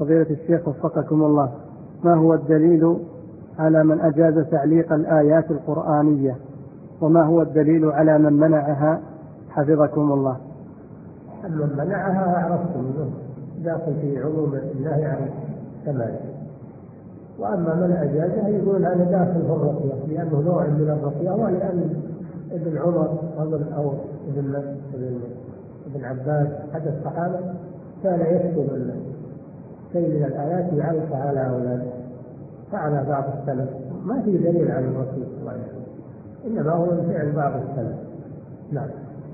فضيلة الشيخ وفقكم الله، ما هو الدليل على من أجاز تعليق الآيات القرآنية، وما هو الدليل على من منعها حفظكم الله؟ من منعها عرفتم منه داخل في عموم النهي عن الكمال، وأما من أجازها يقول هذا داخل في الرقية لأنه نوع من الرقية، ولأن ابن عمر أو ابن عباس أحد الصحابة كان يكتب شيء من الآيات يعلق على أولاده، فعلى بعض السلف. ما في دليل عن الرسول صلى الله عليه وسلم، إنما هو من فعل بعض السلف. نعم.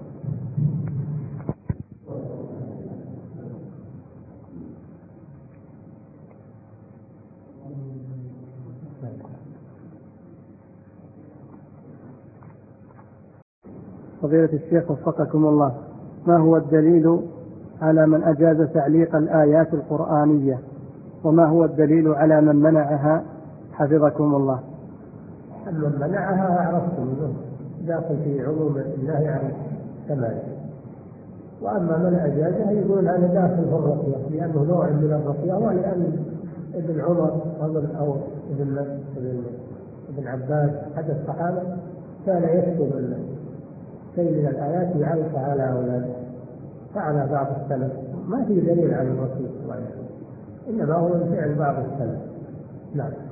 فضيلة الشيخ وفقكم الله، ما هو الدليل على من أجاز تعليق الآيات القرآنية، وما هو الدليل على من منعها حفظكم الله؟ من منعها عرفتم منه داخل في عموم النهي عن الكمال، وأما من أجازها يقول هذا داخل في الرقية لأنه نوع من الرقية، ولأن ابن عمر أو ابن عباس أحد الصحابة كان يكتب شيء من الآيات يعلق على أولاده، فعلى بعض السلف. ما في دليل عن الرسول صلى الله عليه وسلم، إنما هو من فعل بعض السلف. نعم.